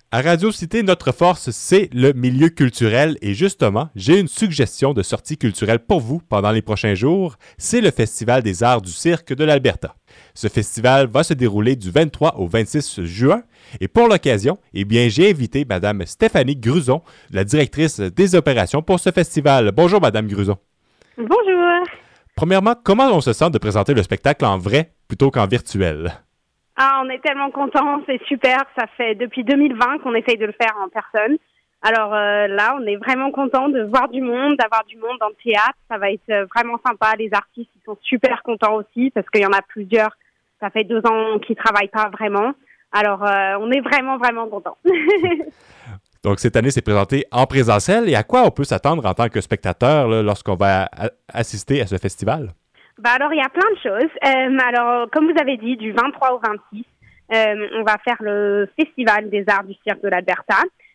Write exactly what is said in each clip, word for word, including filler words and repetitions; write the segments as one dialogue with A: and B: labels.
A: À Radio Cité, notre force, c'est le milieu culturel et justement, j'ai une suggestion de sortie culturelle pour vous pendant les prochains jours. C'est le Festival des arts du cirque de l'Alberta. Ce festival va se dérouler du vingt-trois au vingt-six juin et pour l'occasion, eh bien, j'ai invité Mme Stéphanie Gruson, la directrice des opérations pour ce festival. Bonjour Mme Gruson.
B: Bonjour.
A: Premièrement, comment on se sent de présenter le spectacle en vrai plutôt qu'en virtuel?
B: Ah, on est tellement contents, c'est super. Ça fait depuis deux mille vingt qu'on essaye de le faire en personne. Alors euh, là, on est vraiment contents de voir du monde, d'avoir du monde dans le théâtre. Ça va être vraiment sympa. Les artistes, ils sont super contents aussi parce qu'il y en a plusieurs. Ça fait deux ans qu'ils travaillent pas vraiment. Alors, euh, on est vraiment, vraiment contents.
A: Donc, cette année, c'est présenté en présentiel. Et à quoi on peut s'attendre en tant que spectateur là, lorsqu'on va a- assister à ce festival?
B: Bah alors, il y a plein de choses. Euh, alors, comme vous avez dit, du vingt-trois au vingt-six, euh, on va faire le Festival des arts du cirque de l'Alberta.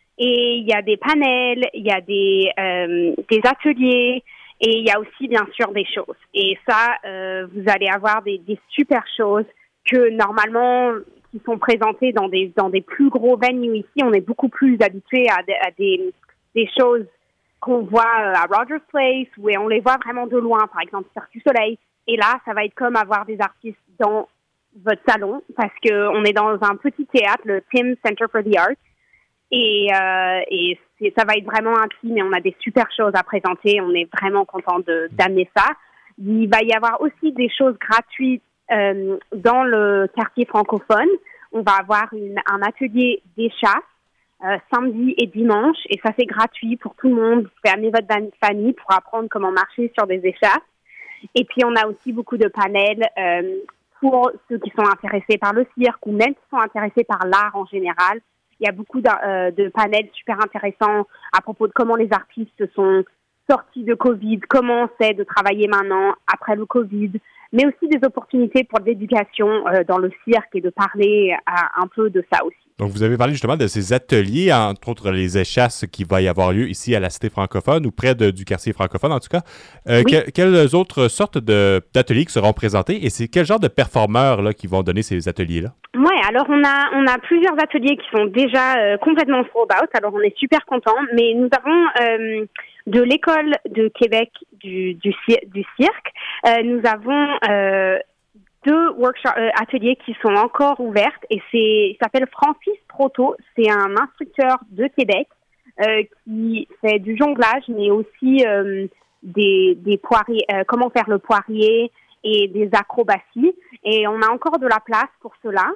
B: Et il y a des panels, il y a des, euh, des ateliers et il y a aussi, bien sûr, des choses. Et ça, euh, vous allez avoir des, des super choses que, normalement, qui sont présentées dans des, dans des plus gros venues ici. On est beaucoup plus habitués à, de, à des, des choses qu'on voit à Rogers Place, où on les voit vraiment de loin, par exemple, Cirque du Soleil. Et là, ça va être comme avoir des artistes dans votre salon, parce qu'on est dans un petit théâtre, le Tim Center for the Arts, et, euh, et c'est, ça va être vraiment intime, et on a des super choses à présenter, on est vraiment content de, d'amener ça. Il va y avoir aussi des choses gratuites euh, dans le quartier francophone. On va avoir une, un atelier d'échasse, Euh, samedi et dimanche, et ça c'est gratuit pour tout le monde. Vous pouvez amener votre famille pour apprendre comment marcher sur des échasses. Et puis on a aussi beaucoup de panels euh, pour ceux qui sont intéressés par le cirque ou même qui sont intéressés par l'art en général. Il y a beaucoup de, euh, de panels super intéressants à propos de comment les artistes se sont sortis de Covid, comment c'est de travailler maintenant après le Covid, mais aussi des opportunités pour l'éducation euh, dans le cirque et de parler à, un peu de ça aussi.
A: Donc, vous avez parlé justement de ces ateliers, entre autres les échasses qui va y avoir lieu ici à la Cité francophone ou près de, du quartier francophone en tout cas. Euh,
B: Oui.
A: que, quelles autres sortes de, d'ateliers qui seront présentés et c'est quel genre de performeurs là, qui vont donner ces ateliers-là?
B: Ouais, alors on a on a plusieurs ateliers qui sont déjà euh, complètement sold out, alors on est super contents, mais nous avons euh, de l'école de Québec du, du, du cirque, euh, nous avons euh, deux workshops, euh, ateliers qui sont encore ouverts et c'est, il s'appelle Francis Proto, c'est un instructeur de Québec euh, qui fait du jonglage mais aussi euh, des, des poiriers, euh, comment faire le poirier et des acrobaties et on a encore de la place pour cela.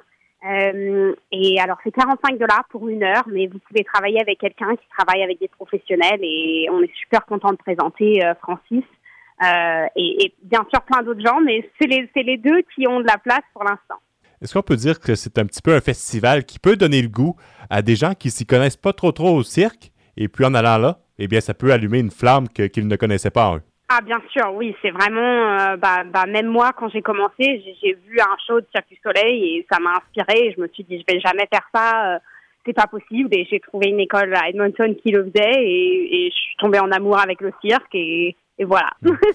B: Euh, et alors c'est quarante-cinq dollars pour une heure, mais vous pouvez travailler avec quelqu'un qui travaille avec des professionnels et on est super content de présenter euh, Francis. Euh, et, et bien sûr plein d'autres gens, mais c'est les, c'est les deux qui ont de la place pour l'instant.
A: Est-ce qu'on peut dire que c'est un petit peu un festival qui peut donner le goût à des gens qui s'y connaissent pas trop trop au cirque, et puis en allant là, eh bien ça peut allumer une flamme que, qu'ils ne connaissaient pas en eux?
B: Ah bien sûr, oui, c'est vraiment, euh, bah, bah, même moi quand j'ai commencé, j'ai, j'ai vu un show de Cirque du Soleil et ça m'a inspirée et je me suis dit je vais jamais faire ça, euh, c'est pas possible et j'ai trouvé une école à Edmonton qui le faisait et, et je suis tombée en amour avec le cirque et Et voilà.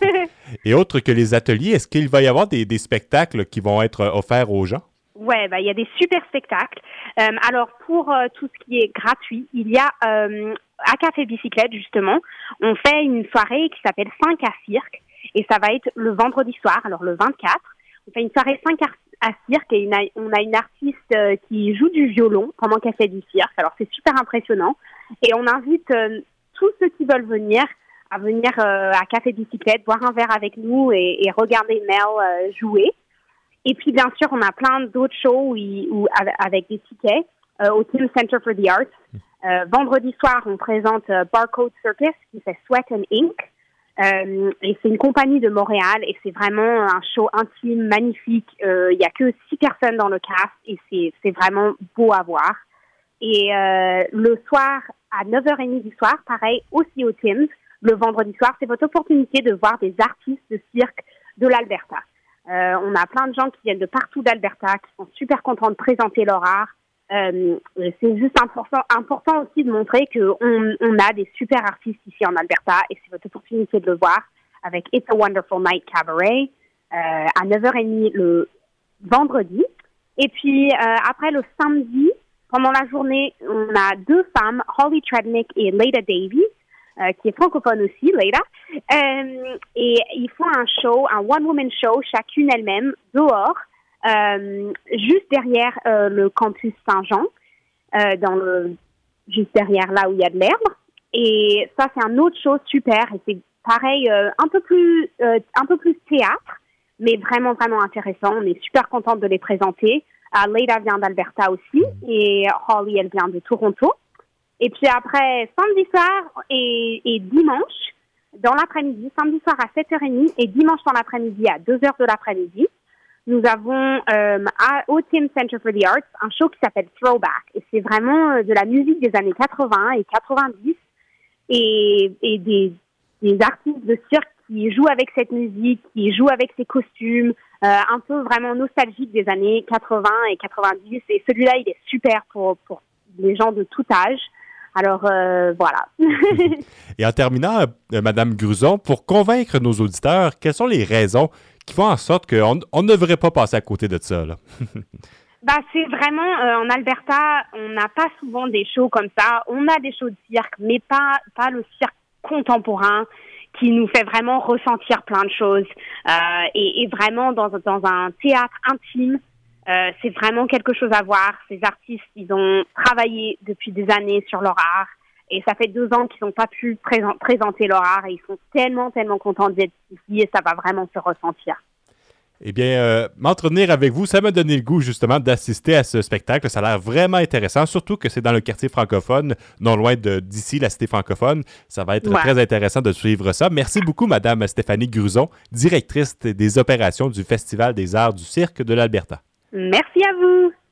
A: Et autre que les ateliers, est-ce qu'il va y avoir des, des spectacles qui vont être offerts aux gens?
B: Ouais, bah il y a des super spectacles. Euh, alors pour euh, tout ce qui est gratuit, il y a euh, à Café Bicyclette justement, on fait une soirée qui s'appelle cinq à cirque et ça va être le vendredi soir, alors le vingt-quatre. On fait une soirée cinq à cirque et une, on a une artiste euh, qui joue du violon pendant qu'elle fait du cirque. Alors c'est super impressionnant et on invite euh, tous ceux qui veulent venir à venir euh, à Café Bicyclette, boire un verre avec nous et, et regarder Mel euh, jouer. Et puis, bien sûr, on a plein d'autres shows où, où, avec des tickets euh, au Tim Center for the Arts. Euh, vendredi soir, on présente euh, Barcode Circus qui fait Sweat and Ink. Euh, et c'est une compagnie de Montréal et c'est vraiment un show intime, magnifique. Il euh, n'y a que six personnes dans le cast et c'est, c'est vraiment beau à voir. Et euh, le soir, à neuf heures trente du soir, pareil, aussi au Tim's, le vendredi soir, c'est votre opportunité de voir des artistes de cirque de l'Alberta. Euh, on a plein de gens qui viennent de partout d'Alberta, qui sont super contents de présenter leur art. Euh, c'est juste important, important aussi de montrer qu'on on a des super artistes ici en Alberta et c'est votre opportunité de le voir avec It's a Wonderful Night Cabaret euh, à neuf heures trente le vendredi. Et puis euh, après le samedi, pendant la journée, on a deux femmes, Holly Trednick et Leda Davies, euh, qui est francophone aussi, Leda. Euh, et ils font un show, un one-woman show, chacune elle-même, dehors, euh, juste derrière euh, le campus Saint-Jean, euh, dans le, juste derrière là où il y a de l'herbe. Et ça, c'est un autre show super. Et c'est pareil, euh, un peu plus, euh, un peu plus théâtre, mais vraiment, vraiment intéressant. On est super contente de les présenter. Uh, Leda vient d'Alberta aussi et Holly, elle vient de Toronto. Et puis après, samedi soir et, et dimanche, dans l'après-midi, samedi soir à sept heures trente et dimanche dans l'après-midi à deux heures de l'après-midi, nous avons euh, à, au Tim Center for the Arts un show qui s'appelle Throwback. Et c'est vraiment euh, de la musique des années quatre-vingts et quatre-vingt-dix et, et des, des artistes de cirque qui jouent avec cette musique, qui jouent avec ces costumes, euh, un peu vraiment nostalgique des années quatre-vingts et quatre-vingt-dix. Et celui-là, il est super pour, pour les gens de tout âge. Alors, euh, voilà.
A: Et en terminant, euh, Madame Gruson, pour convaincre nos auditeurs, quelles sont les raisons qui font en sorte qu'on on ne devrait pas passer à côté de ça, là?
B: Bah, c'est vraiment, euh, en Alberta, on n'a pas souvent des shows comme ça. On a des shows de cirque, mais pas, pas le cirque contemporain qui nous fait vraiment ressentir plein de choses. Euh, et, et vraiment, dans, dans un théâtre intime, euh, c'est vraiment quelque chose à voir. Ces artistes, ils ont travaillé depuis des années sur leur art. Et ça fait deux ans qu'ils n'ont pas pu présent, présenter leur art. Et ils sont tellement, tellement contents d'être ici. Et ça va vraiment se ressentir.
A: Eh bien, euh, m'entretenir avec vous, ça m'a donné le goût justement d'assister à ce spectacle. Ça a l'air vraiment intéressant, surtout que c'est dans le quartier francophone, non loin de, d'ici, la cité francophone. Ça va être ouais. très intéressant de suivre ça. Merci beaucoup, Madame Stéphanie Gruson, directrice des opérations du Festival des arts du cirque de l'Alberta.
B: Merci à vous.